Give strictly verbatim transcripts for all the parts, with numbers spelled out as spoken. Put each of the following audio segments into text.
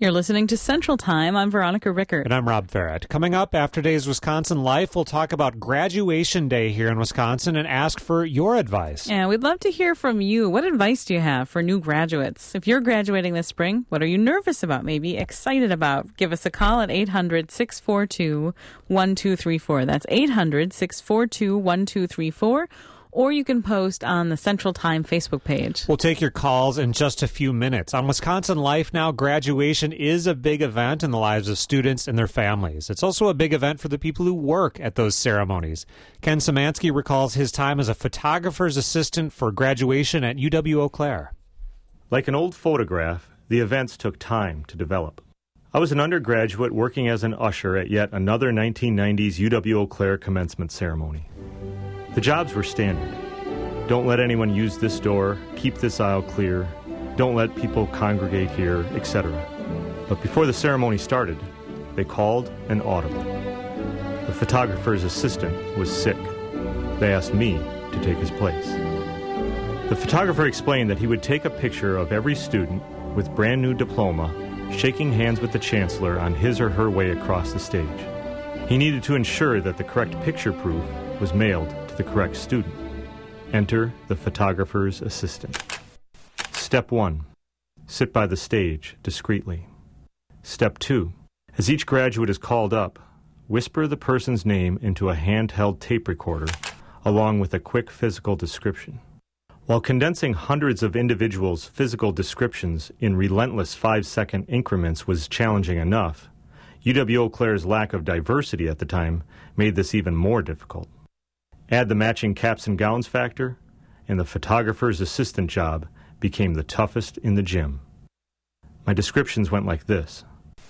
You're listening to Central Time. I'm Veronica Rickert. And I'm Rob Farrett. Coming up after today's Wisconsin Life, we'll talk about graduation day here in Wisconsin and ask for your advice. Yeah, we'd love to hear from you. What advice do you have for new graduates? If you're graduating this spring, what are you nervous about, maybe excited about? Give us a call at eight hundred, six four two, one two three four. That's eight hundred, six four two, one two three four. Or you can post on the Central Time Facebook page. We'll take your calls in just a few minutes. On Wisconsin Life now, graduation is a big event in the lives of students and their families. It's also a big event for the people who work at those ceremonies. Ken Szymanski recalls his time as a photographer's assistant for graduation at U W-Eau Claire. Like an old photograph, the events took time to develop. I was an undergraduate working as an usher at yet another nineteen nineties U W-Eau Claire commencement ceremony. The jobs were standard. Don't let anyone use this door, keep this aisle clear, don't let people congregate here, et cetera. But before the ceremony started, they called an audible. The photographer's assistant was sick. They asked me to take his place. The photographer explained that he would take a picture of every student with brand new diploma, shaking hands with the chancellor on his or her way across the stage. He needed to ensure that the correct picture proof was mailed to the correct student. Enter the photographer's assistant. Step one, sit by the stage discreetly. Step two, as each graduate is called up, whisper the person's name into a handheld tape recorder along with a quick physical description. While condensing hundreds of individuals' physical descriptions in relentless five-second increments was challenging enough, U W-Eau Claire's lack of diversity at the time made this even more difficult. Add the matching caps and gowns factor, and the photographer's assistant job became the toughest in the gym. My descriptions went like this.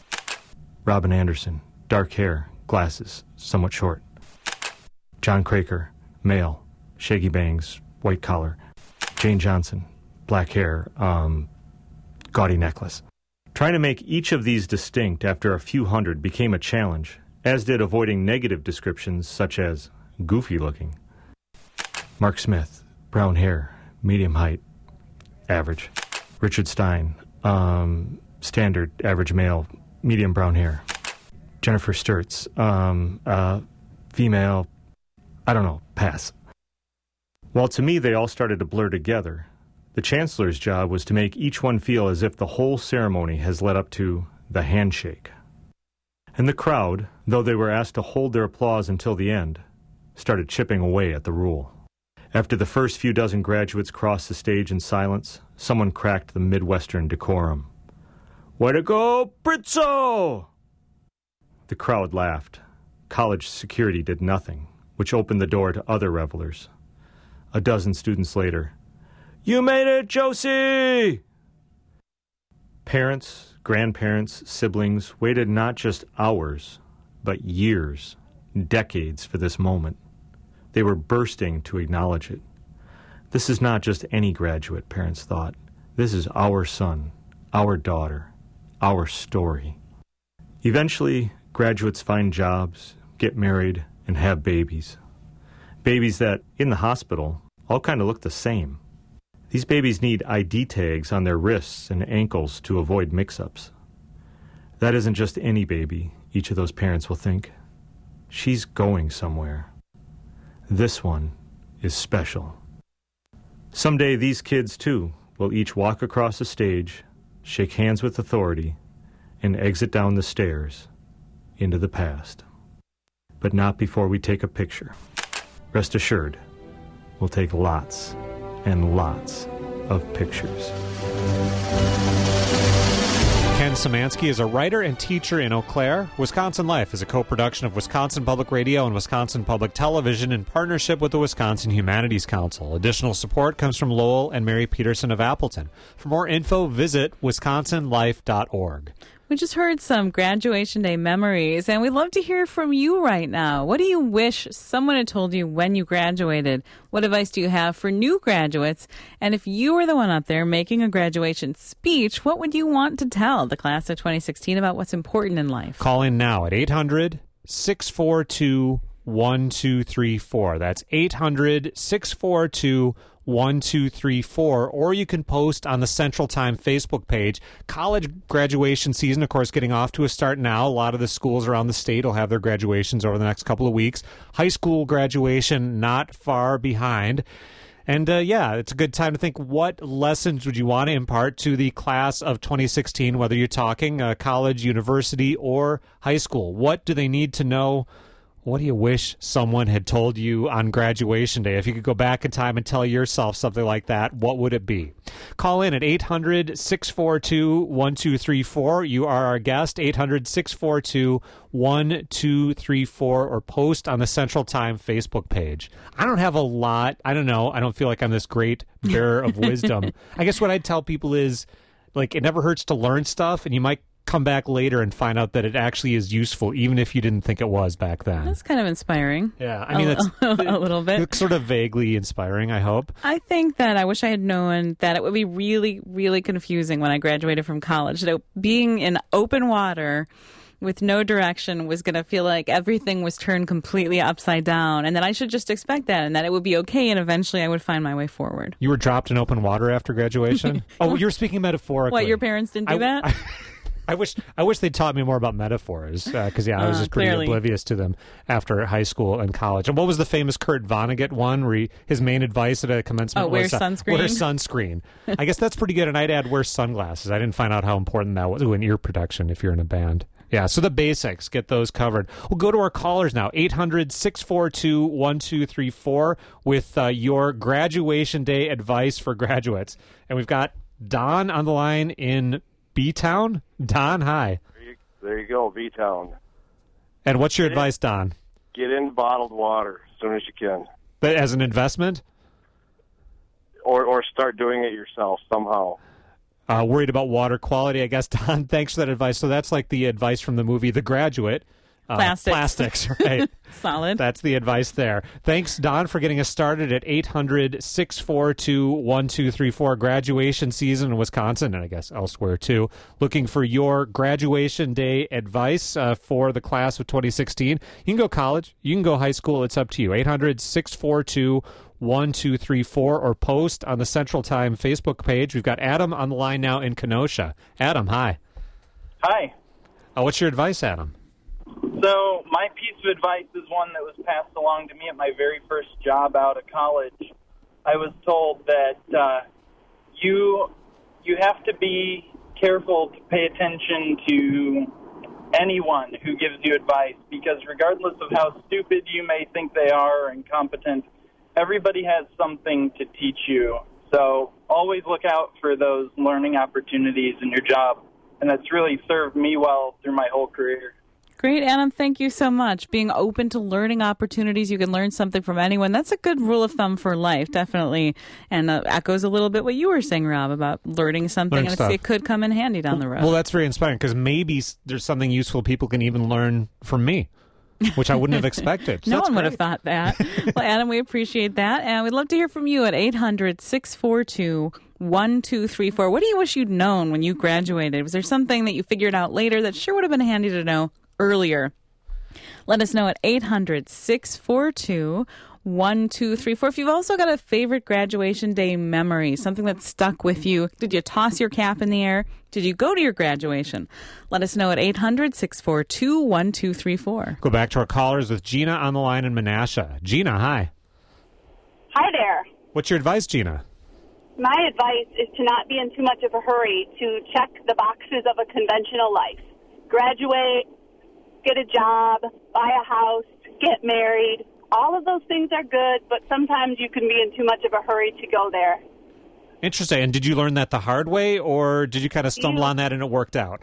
Robin Anderson, dark hair, glasses, somewhat short. John Craker, male, shaggy bangs, white collar. Jane Johnson, black hair, um, gaudy necklace. Trying to make each of these distinct after a few hundred became a challenge, as did avoiding negative descriptions such as goofy looking. Mark Smith, brown hair, medium height, average. Richard Stein, um, standard, average male, medium brown hair. Jennifer Sturtz, um, uh, female, I don't know, pass. While to me they all started to blur together, the chancellor's job was to make each one feel as if the whole ceremony has led up to the handshake. And the crowd, though they were asked to hold their applause until the end, started chipping away at the rule. After the first few dozen graduates crossed the stage in silence, someone cracked the Midwestern decorum. Way to go, Britzo! The crowd laughed. College security did nothing, which opened the door to other revelers. A dozen students later, you made it, Josie! Parents, grandparents, siblings waited not just hours, but years, decades for this moment. They were bursting to acknowledge it. This is not just any graduate, parents thought. This is our son, our daughter, our story. Eventually, graduates find jobs, get married, and have babies. Babies that, in the hospital, all kind of look the same. These babies need I D tags on their wrists and ankles to avoid mix-ups. That isn't just any baby, each of those parents will think. She's going somewhere. This one is special. Someday these kids, too, will each walk across the stage, shake hands with authority, and exit down the stairs into the past. But not before we take a picture. Rest assured, we'll take lots and lots of pictures. Ken Szymanski is a writer and teacher in Eau Claire. Wisconsin Life is a co-production of Wisconsin Public Radio and Wisconsin Public Television in partnership with the Wisconsin Humanities Council. Additional support comes from Lowell and Mary Peterson of Appleton. For more info, visit wisconsin life dot org. We just heard some graduation day memories, and we'd love to hear from you right now. What do you wish someone had told you when you graduated? What advice do you have for new graduates? And if you were the one out there making a graduation speech, what would you want to tell the class of twenty sixteen about what's important in life? Call in now at eight hundred, six four two, one two three four. That's eight hundred, six four two, one two three four, or you can post on the Central Time Facebook page. College graduation season, of course, getting off to a start now. A lot of the schools around the state will have their graduations over the next couple of weeks. High school graduation not far behind. And, uh, yeah, it's a good time to think, what lessons would you want to impart to the class of twenty sixteen, whether you're talking uh, college, university, or high school? What do they need to know? What do you wish someone had told you on graduation day? If you could go back in time and tell yourself something like that, what would it be? Call in at eight hundred, six four two, one two three four. You are our guest, eight hundred, six four two, one two three four, or post on the Central Time Facebook page. I don't have a lot. I don't know. I don't feel like I'm this great bearer of wisdom. I guess what I'd tell people is, like, it never hurts to learn stuff, and you might come back later and find out that it actually is useful, even if you didn't think it was back then. That's kind of inspiring. Yeah, I mean, a, it's a little bit. It's sort of vaguely inspiring, I hope. I think that I wish I had known that it would be really, really confusing when I graduated from college. That being in open water with no direction was going to feel like everything was turned completely upside down, and that I should just expect that, and that it would be okay, and eventually I would find my way forward. You were dropped in open water after graduation? Oh, you're speaking metaphorically. What, your parents didn't do I, that? I, I wish I wish they taught me more about metaphors, because, uh, yeah, I was uh, just pretty clearly. oblivious to them after high school and college. And what was the famous Kurt Vonnegut one where he, his main advice at a commencement oh, wear was uh, sunscreen? Wear sunscreen. I guess that's pretty good, and I'd add wear sunglasses. I didn't find out how important that was. Ooh, and ear protection if you're in a band. Yeah, so the basics, get those covered. We'll go to our callers now, eight hundred, six four two, one two three four, with uh, your graduation day advice for graduates. And we've got Don on the line in B-Town. Don, hi. There you, there you go, B-Town. And what's your Get advice, in, Don? Get in bottled water as soon as you can. But as an investment? Or or start doing it yourself somehow. Uh, worried about water quality, I guess. Don, thanks for that advice. So that's like the advice from the movie The Graduate. Uh, Plastics. Plastics, right. Solid. That's the advice there. Thanks, Don, for getting us started at eight hundred, six four two, one two three four. Graduation season in Wisconsin, and I guess elsewhere too. Looking for your graduation day advice uh, for the class of twenty sixteen. You can go college. You can go high school. It's up to you. eight hundred, six four two, one two three four, or post on the Central Time Facebook page. We've got Adam on the line now in Kenosha. Adam, hi. Hi. Uh, what's your advice, Adam? So my piece of advice is one that was passed along to me at my very first job out of college. I was told that uh, you you have to be careful to pay attention to anyone who gives you advice, because regardless of how stupid you may think they are or incompetent, everybody has something to teach you. So always look out for those learning opportunities in your job, and that's really served me well through my whole career. Great, Adam. Thank you so much. Being open to learning opportunities. You can learn something from anyone. That's a good rule of thumb for life, definitely. And uh, echoes a little bit what you were saying, Rob, about learning something. Learning and stuff. It could come in handy down the road. Well, that's very inspiring, because maybe s- there's something useful people can even learn from me, which I wouldn't have expected. So no that's one would great. have thought that. Well, Adam, we appreciate that. And we'd love to hear from you at eight hundred, six four two, one two three four. What do you wish you'd known when you graduated? Was there something that you figured out later that sure would have been handy to know earlier? Let us know at eight hundred, six four two, one two three four. If you've also got a favorite graduation day memory, something that stuck with you. Did you toss your cap in the air? Did you go to your graduation? Let us know at eight hundred, six four two, one two three four. Go back to our callers with Gina on the line in Menasha. Gina, hi. Hi there. What's your advice, Gina? My advice is to not be in too much of a hurry to check the boxes of a conventional life. Graduate, get a job, buy a house, get married. All of those things are good, but sometimes you can be in too much of a hurry to go there. Interesting. And did you learn that the hard way, or did you kind of stumble You- on that and it worked out?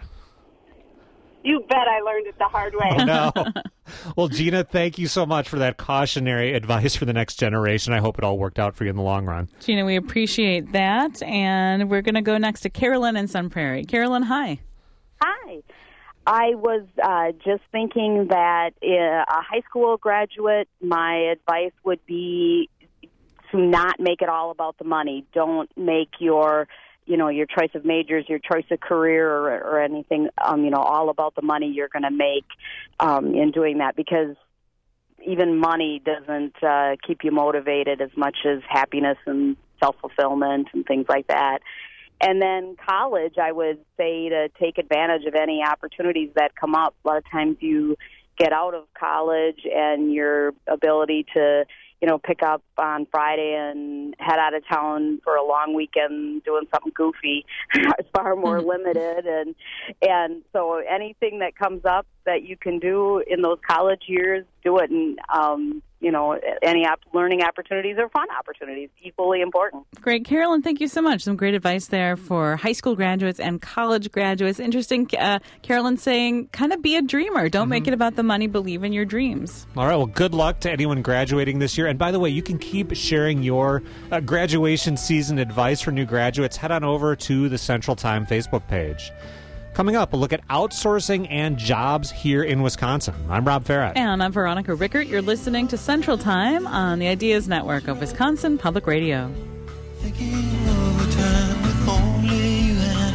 You bet I learned it the hard way. Oh, no. Well, Gina, thank you so much for that cautionary advice for the next generation. I hope it all worked out for you in the long run. Gina, we appreciate that. And we're going to go next to Carolyn in Sun Prairie. Carolyn, hi. Hi. I was uh, just thinking that uh, a high school graduate, my advice would be to not make it all about the money. Don't make your, you know, your choice of majors, your choice of career, or, or anything, um, you know, all about the money you're going to make um, in doing that, because even money doesn't uh, keep you motivated as much as happiness and self-fulfillment and things like that. And then college, I would say to take advantage of any opportunities that come up. A lot of times you get out of college and your ability to, you know, pick up on Friday and head out of town for a long weekend doing something goofy is far more limited. And and so anything that comes up that you can do in those college years, do it. And, um, you know, any op- learning opportunities or fun opportunities, equally important. Great. Carolyn, thank you so much. Some great advice there for high school graduates and college graduates. Interesting, uh, Carolyn saying, kind of be a dreamer. Don't mm-hmm. make it about the money. Believe in your dreams. All right. Well, good luck to anyone graduating this year. And by the way, you can keep sharing your uh, graduation season advice for new graduates. Head on over to the Central Time Facebook page. Coming up, a look at outsourcing and jobs here in Wisconsin. I'm Rob Farrett. And I'm Veronica Rickert. You're listening to Central Time on the Ideas Network of Wisconsin Public Radio. Thinking over time with only you and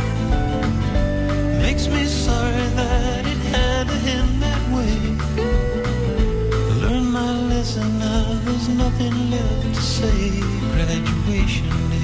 I makes me sorry that it had to end that way. I learned my lesson, now there's nothing left to say. Graduation